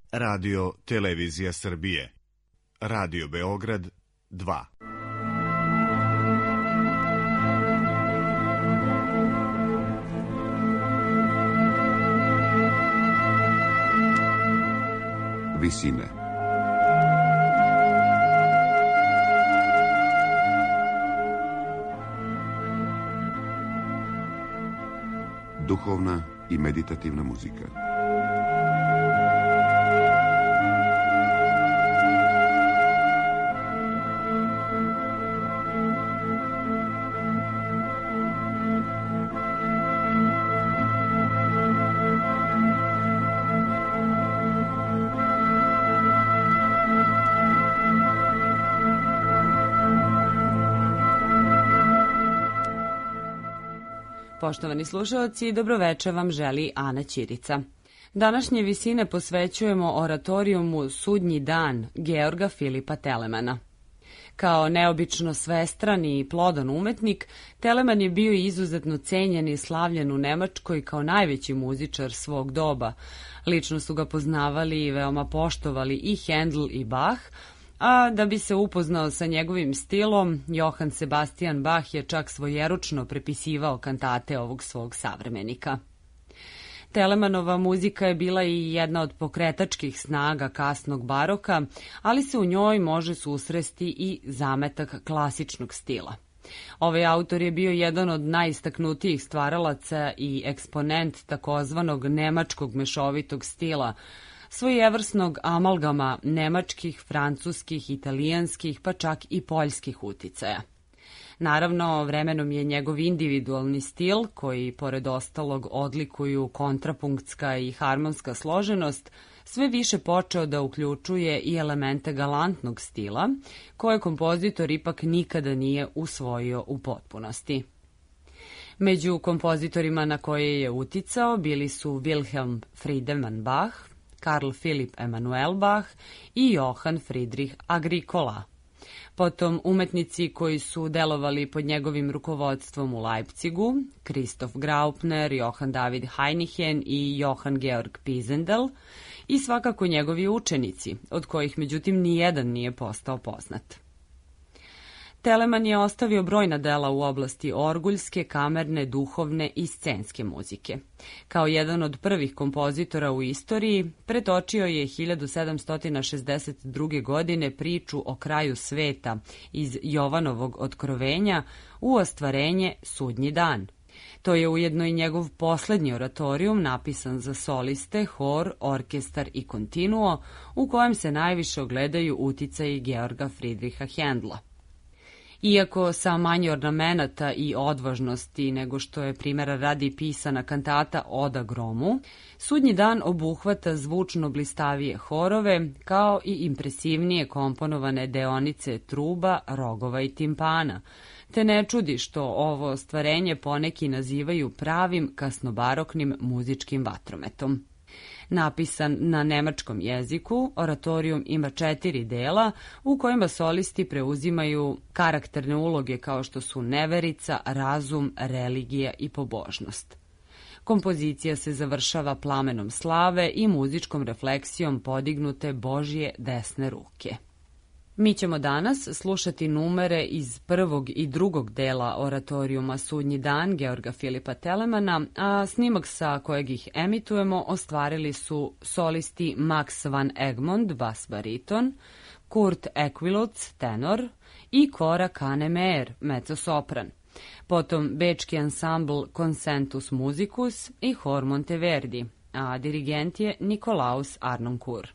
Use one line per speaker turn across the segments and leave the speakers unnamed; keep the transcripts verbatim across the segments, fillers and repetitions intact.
Radio Televizija Srbije. Radio Beograd dva.
Visine. Duhovna i meditativna muzika.
Poštovani slušalci, dobroveče vam želi Ana Ćirica. Današnje visine posvećujemo oratorijumu Sudnji dan Georga Filipa Telemana. Kao neobično svestran i plodan umetnik, Teleman je bio izuzetno cenjen i slavljen u Nemačkoj kao najveći muzičar svog doba. Lično su ga poznavali i veoma poštovali i Handel i Bach, a da bi se upoznao sa njegovim stilom, Johann Sebastian Bach je čak svojeručno prepisivao kantate ovog svog savremenika. Telemanova muzika je bila i jedna od pokretačkih snaga kasnog baroka, ali se u njoj može susresti i zametak klasičnog stila. Ovaj autor je bio jedan od najistaknutijih stvaralaca i eksponent takozvanog nemačkog mešovitog stila, svojevrsnog amalgama nemačkih, francuskih, italijanskih, pa čak i poljskih uticaja. Naravno, vremenom je njegov individualni stil, koji pored ostalog odlikuju kontrapunktska i harmonska složenost, sve više počeo da uključuje i elemente galantnog stila, koje kompozitor ipak nikada nije usvojio u potpunosti. Među kompozitorima na koje je uticao bili su Wilhelm Friedemann Bach, Karl Philipp Emanuel Bach i Johann Friedrich Agricola. Potom umetnici koji su delovali pod njegovim rukovodstvom u Leipzigu, Christoph Graupner, Johann David Heinichen i Johann Georg Pisendel, i svakako njegovi učenici, od kojih međutim nijedan nije postao poznat. Teleman je ostavio brojna dela u oblasti orguljske, kamerne, duhovne i scenske muzike. Kao jedan od prvih kompozitora u istoriji, pretočio je hiljadu sedamsto šezdeset druge. godine priču o kraju sveta iz Jovanovog otkrovenja u ostvarenje Sudnji dan. To je ujedno i njegov poslednji oratorijum napisan za soliste, hor, orkestar i kontinuo, u kojem se najviše ogledaju uticaji Georga Friedricha Händela. Iako sa manje ornamenata i odvažnosti nego što je primjera radi pisana kantata Oda gromu, Sudnji dan obuhvata zvučno blistavije horove, kao i impresivnije komponovane deonice truba, rogova i timpana, te ne čudi što ovo ostvarenje poneki nazivaju pravim kasnobaroknim muzičkim vatrometom. Napisan na nemačkom jeziku, oratorijum ima četiri dela u kojima solisti preuzimaju karakterne uloge kao što su neverica, razum, religija i pobožnost. Kompozicija se završava plamenom slave i muzičkom refleksijom podignute Božje desne ruke. Mi ćemo danas slušati numere iz prvog i drugog dela oratorijuma Sudnji dan Georga Filipa Telemana, a snimak sa kojeg ih emitujemo ostvarili su solisti Max van Egmond, bas bariton, Kurt Equilutz, tenor i Cora Kanemeyer, mezzosopran. Potom bečki ansambl Consentus Musicus i Hor Monteverdi, a dirigent je Nikolaus Arnoncourt.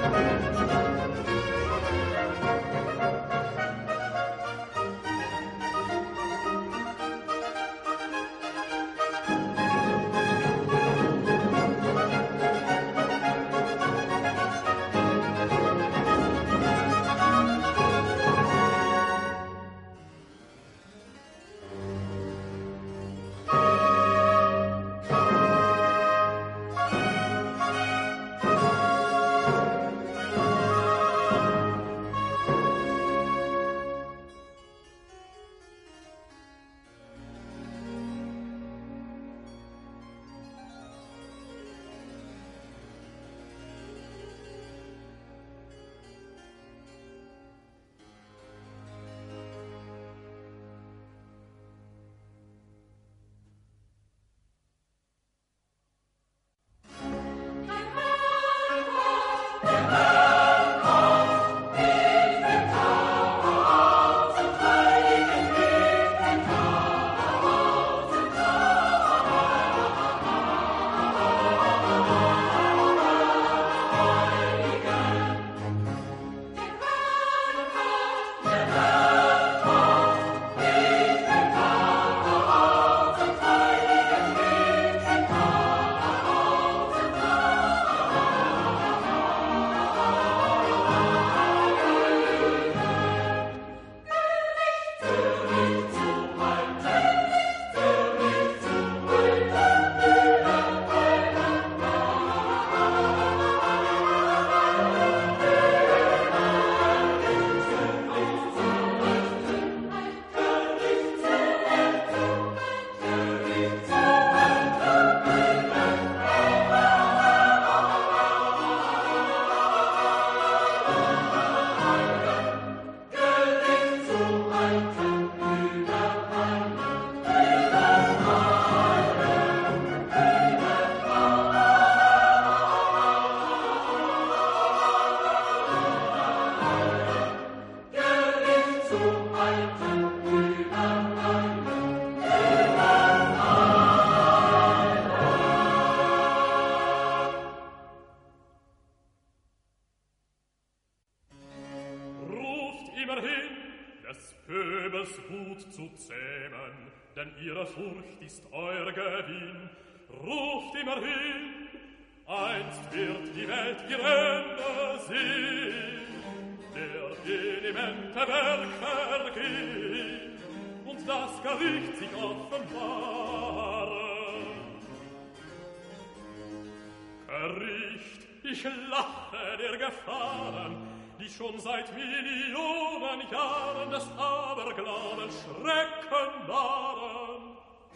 Schon seit Millionen Jahren des Aberglauben Schrecken waren.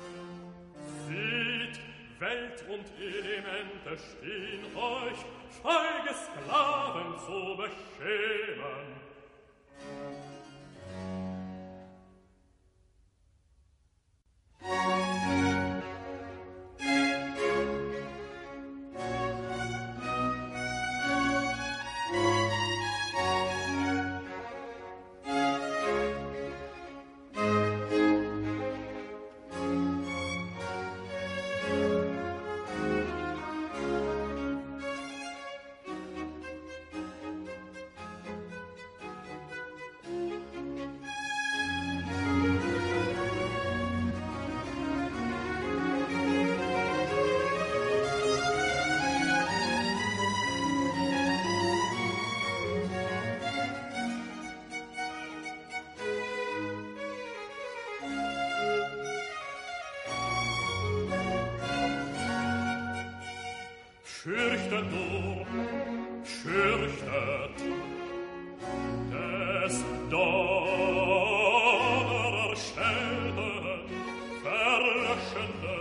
Seht, Welt und Elemente stehen euch, feige Sklaven zu beschämen. Fürchtet nur, fürchtet des Donnerstellen verlöschende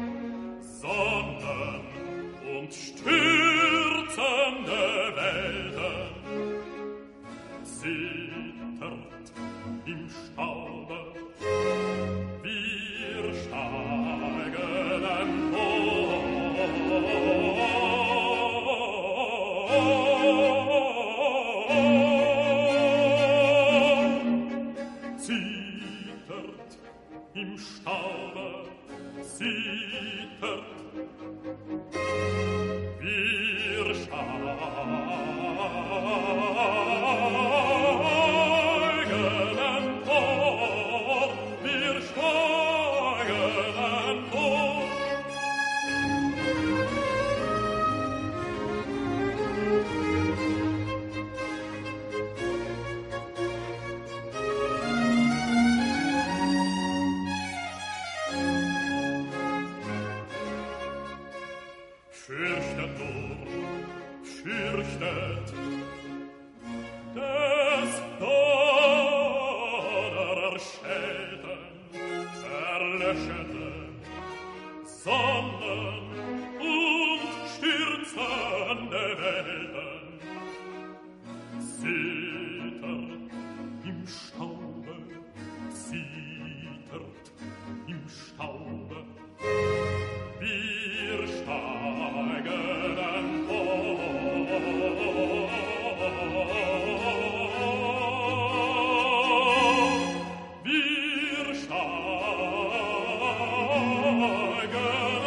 Sonnen und stürzende Welten. Zittert im Staube, wir steigen empor. Zittert im Staube, zittert, wir steigen löschende Sonnen und stürzende Wellen. Zittert im Staube, zittert im Staube. Wir steigen empor. Wir steigen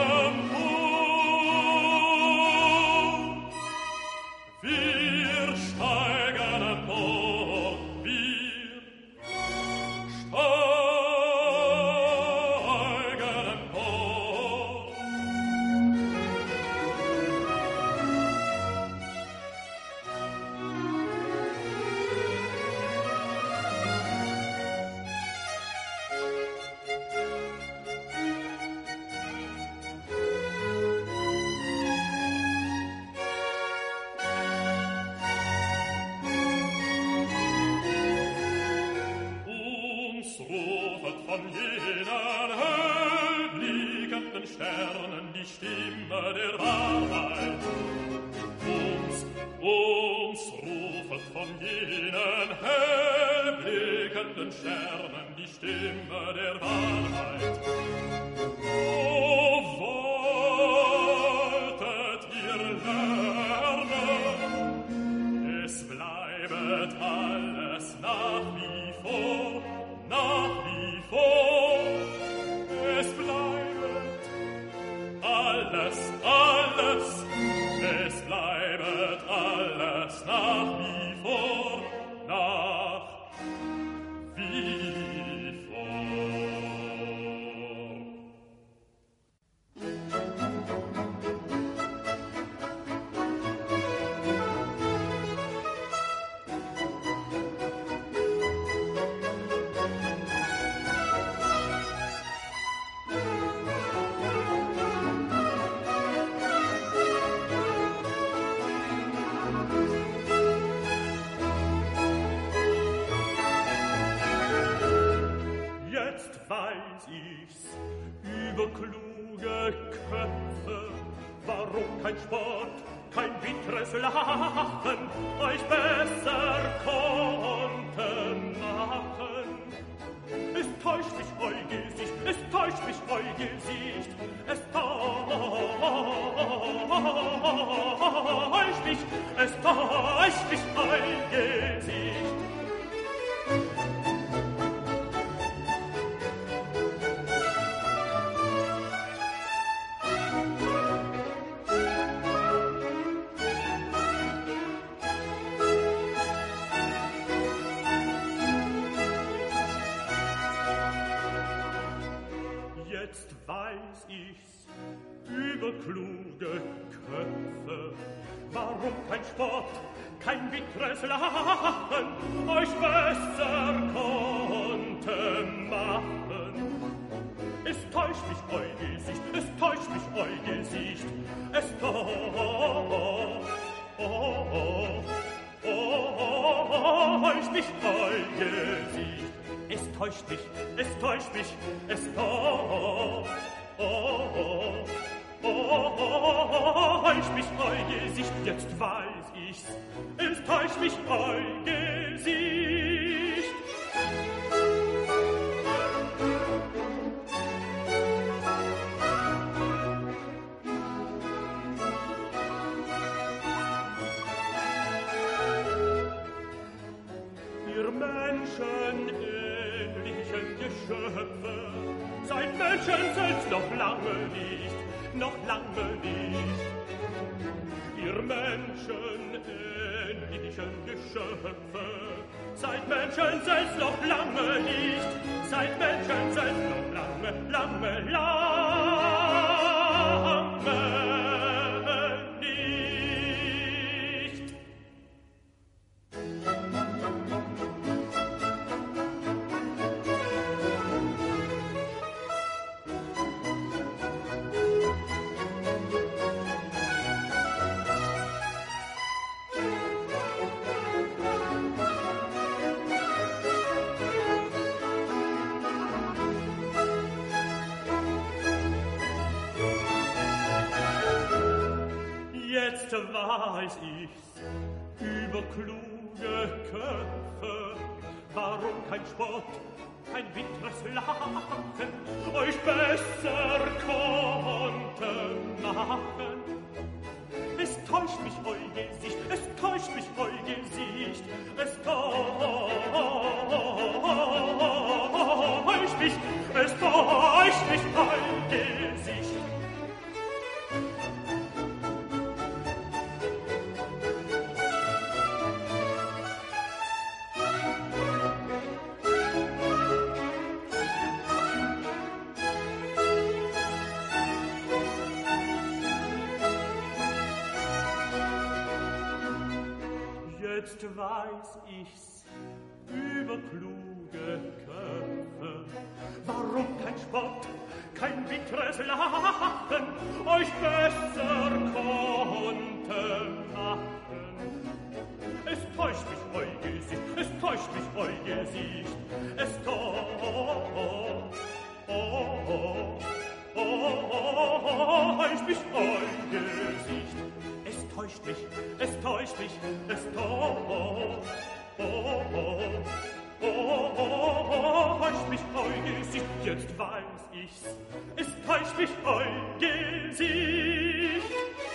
empor. Wir steigen empor. Wir steigen empor. Uns rufet von jenen hellblickenden Sternen die Stimme der Wahrheit. Uns, uns rufet von jenen hellblickenden Sternen die Stimme der Wahrheit. Oh, wolltet ihr lernen, es bleibet alles nach wie vor, nach wie vor. Es bleibet alles, alles, es bleibet alles nach wie vor, nach wie vor. Jetzt weiß ich's, über kluge Köpfe, warum kein Spott, kein bitteres Lachen euch besser konnte machen. Es täuscht mich eu Gesicht, es täuscht mich eu Gesicht, es täuscht mich, es täuscht mich eu Gesicht. Jetzt weiß ich's, über kluge Köpfe, warum kein Spott, kein bitteres Lachen euch besser konnte machen. Es täuscht mich eu Gesicht, es täuscht mich eu Gesicht, es täuscht mich eu Gesicht. Es täuscht mich, es täuscht mich, es täuscht mich eu Gesicht. Jetzt weiß ich's, es täuscht mich eu Gesicht. Ihr Menschen ähnlichen Geschöpfe, seid Menschen selbst noch lange nicht, noch lange nicht. Ihr Menschen ähnlichen Geschöpfe, seid Menschen selbst noch lange nicht, seid Menschen selbst noch lange, lange, lange nicht. Jetzt weiß ich's, über kluge Köpfe, warum kein Spott, kein bitteres Lachen euch besser konnte machen. Es täuscht mich eu Gesicht, es täuscht mich eu Gesicht, es täuscht mich, es täuscht mich eu Gesicht. Jetzt weiß ich's, über kluge Köpfe, warum kein Spott, kein bitteres Lachen euch besser konnte machen. Es täuscht mich eu Gesicht, es täuscht mich eu Gesicht, es täuscht mich eu Gesicht. Es täuscht mich, es täuscht mich, es täuscht mich eu Gesicht. Jetzt weiß ich's, es täuscht mich eu Gesicht.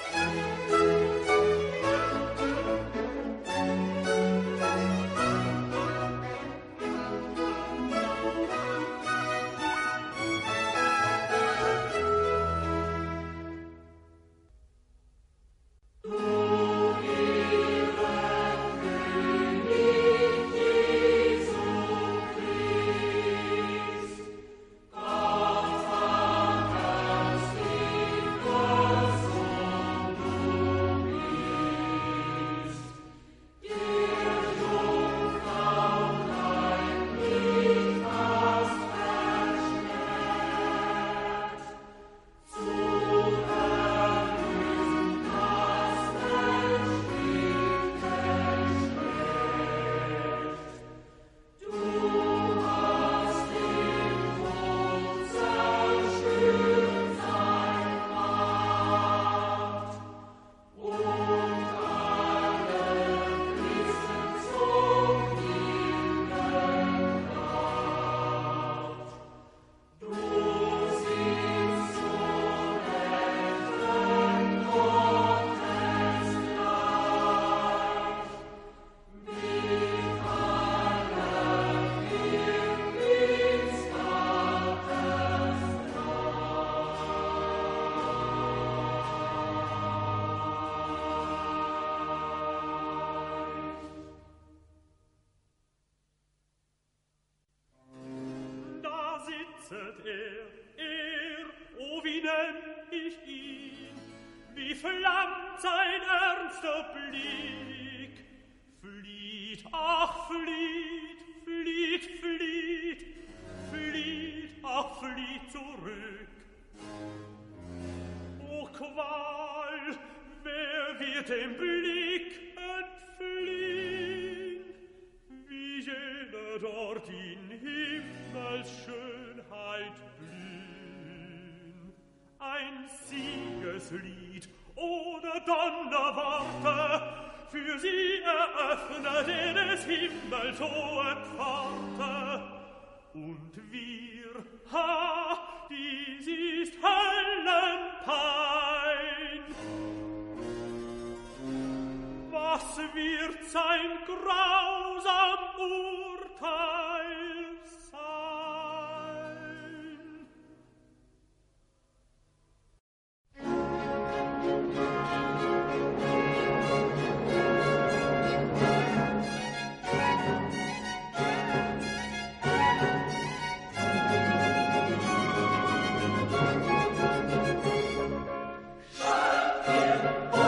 sitzet er, er, oh wie nenn ich ihn, wie flammt sein ernster Blick, flieht, ach flieht, flieht, flieht, flieht, ach flieht zurück. O Qual, wer wird dem Blick entfliehen, wie jener dort in Himmelsschönheit blühen. Ein Siegeslied oder Donnerworte für sie eröffnet er des Himmels hohe Pforte. Und wir, ha, dies ist Höllenpein. Was wird sein grausam Urteil sein?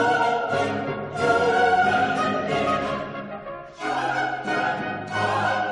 Oh,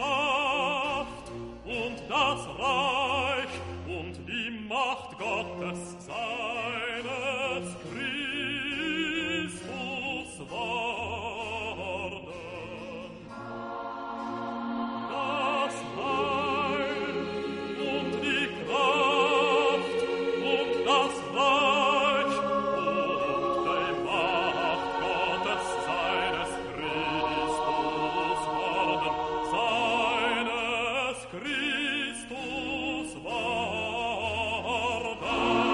Kraft und das Reich und die Macht Gottes seines Christus worden. Das Heil und die Kraft und das Reich und die Macht Gottes seines Christus worden, seines Christus worden.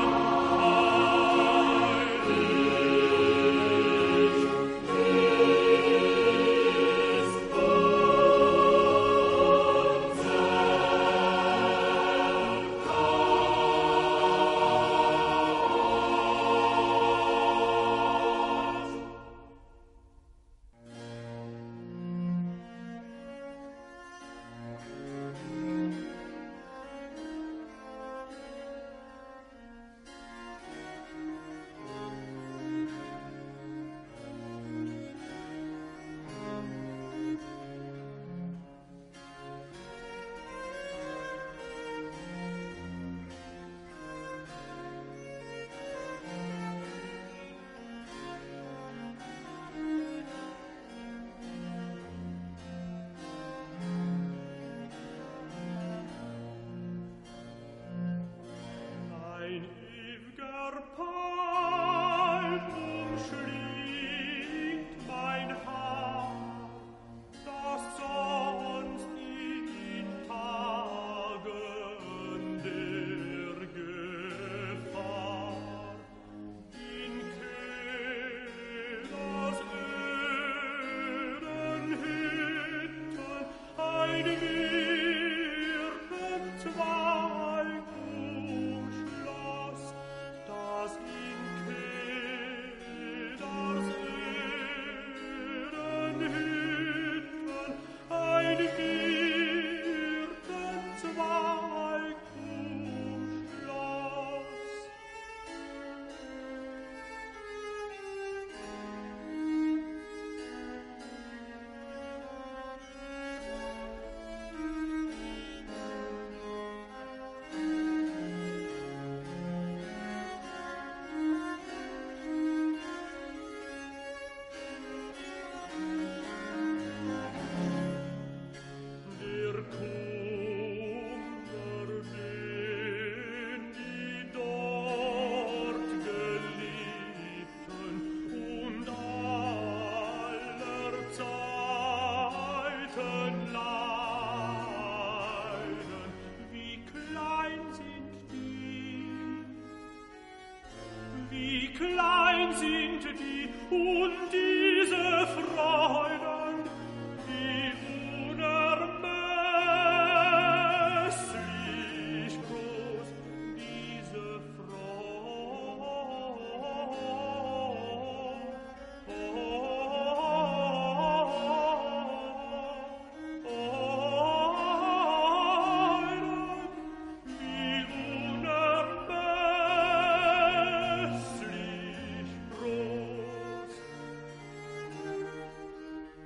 Ein ew'ger Pein umschlingt mein Haar, das sonst in Tagen der Gefahr in Kellers öden Hütten ein Wirtenzweig umschloss, das in Kellers öden Hütten ein Wirtenzweig umschloss. Der Kummer, den die dort Geliebten und aller Zeiten leiden, wie klein sind die, wie klein sind die und diese Freuden, wie unermesslich groß diese Freuden, wie unermesslich groß.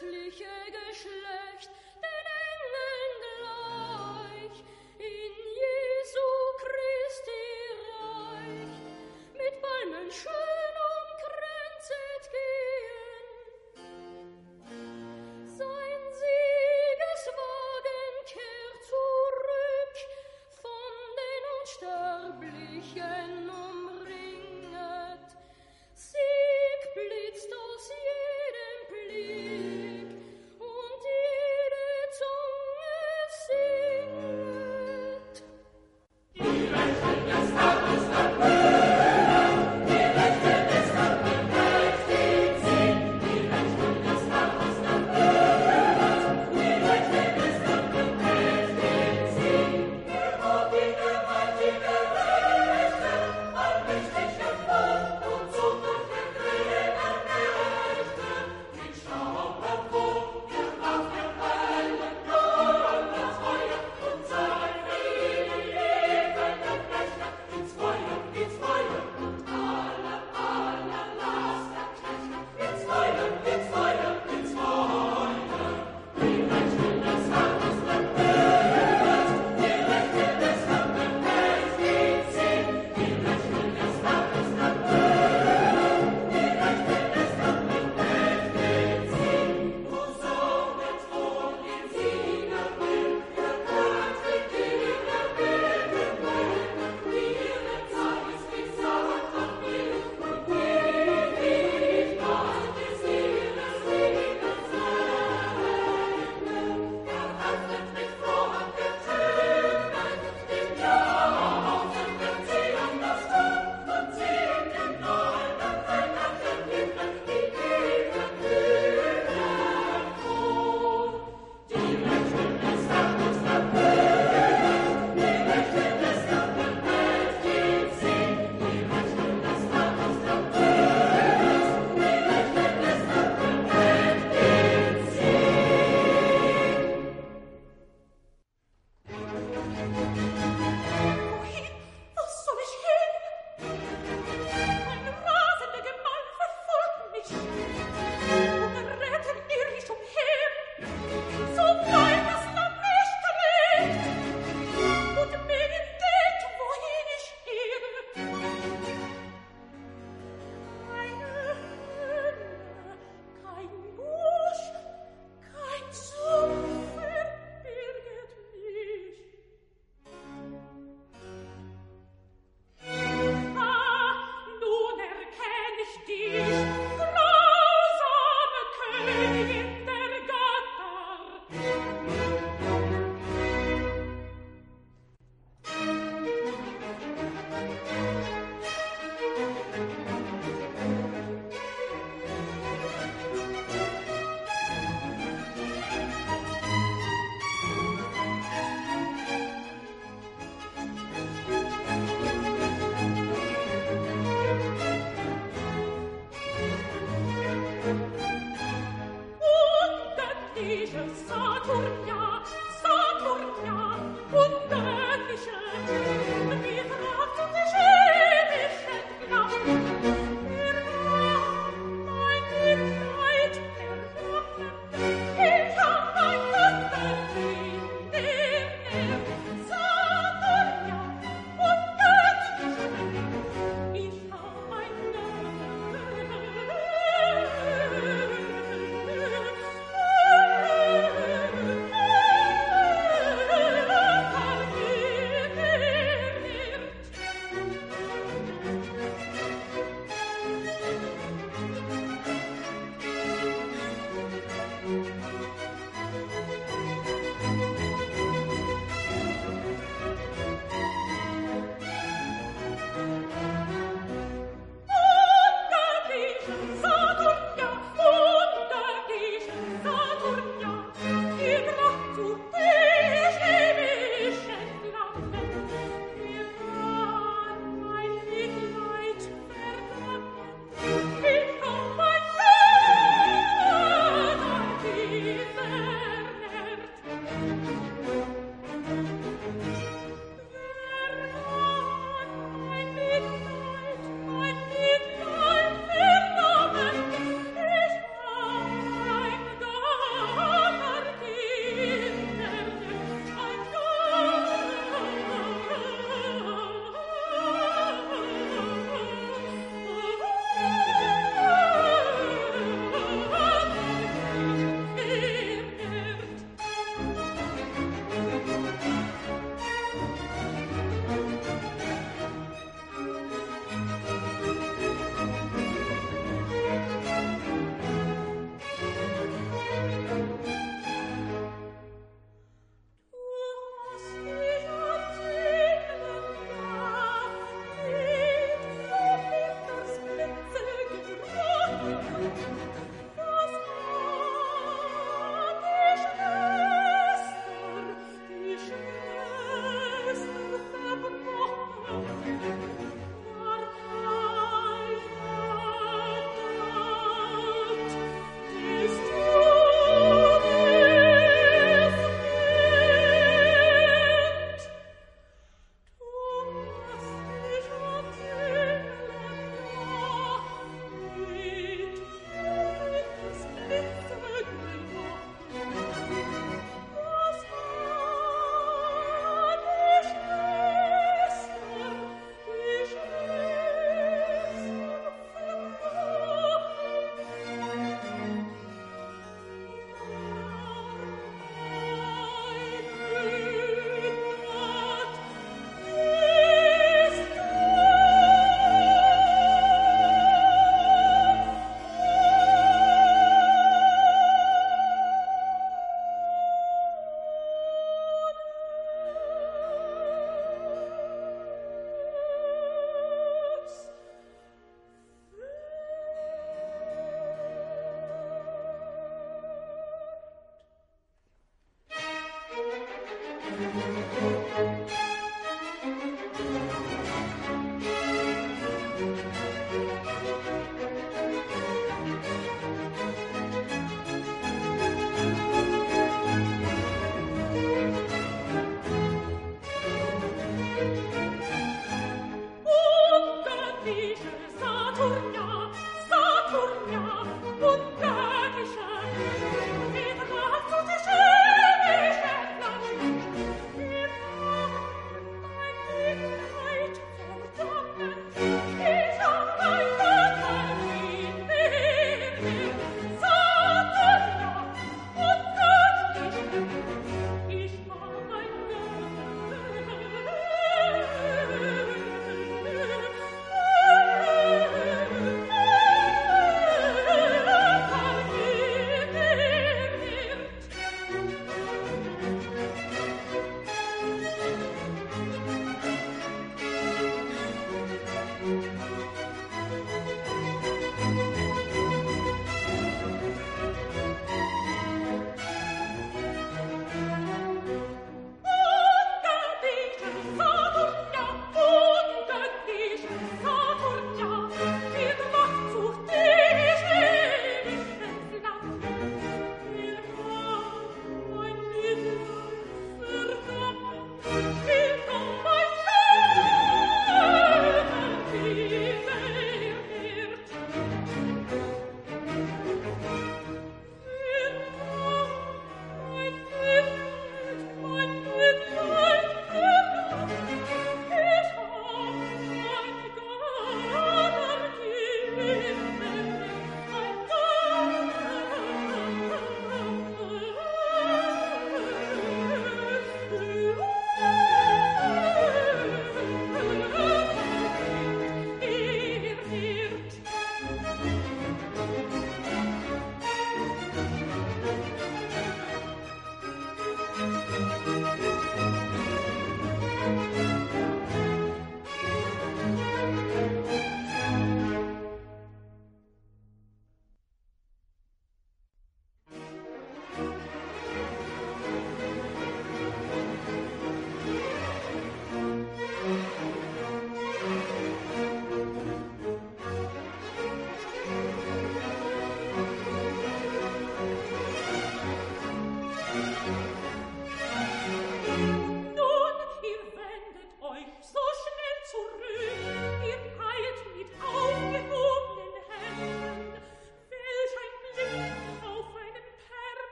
Thank you.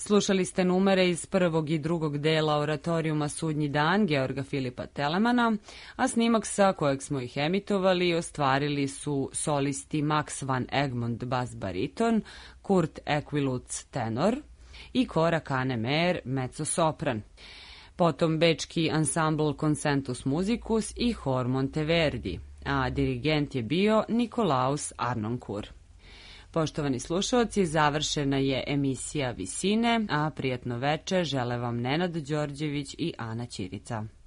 Slušali ste numere iz prvog i drugog dela oratorijuma Sudnji dan Georga Filipa Telemana, a snimak sa kojeg smo ih emitovali ostvarili su solisti Max van Egmond bas bariton, Kurt Equiluc tenor i Cora Kanemer mezzo sopran. Potom bečki ansambl Concentus Musicus i Hor Monteverdi, a dirigent je bio Nikolaus Arnoncourt. Poštovani slušalci, završena je emisija Visine, a prijatno veče žele vam Nenad Đorđević i Ana Ćirica.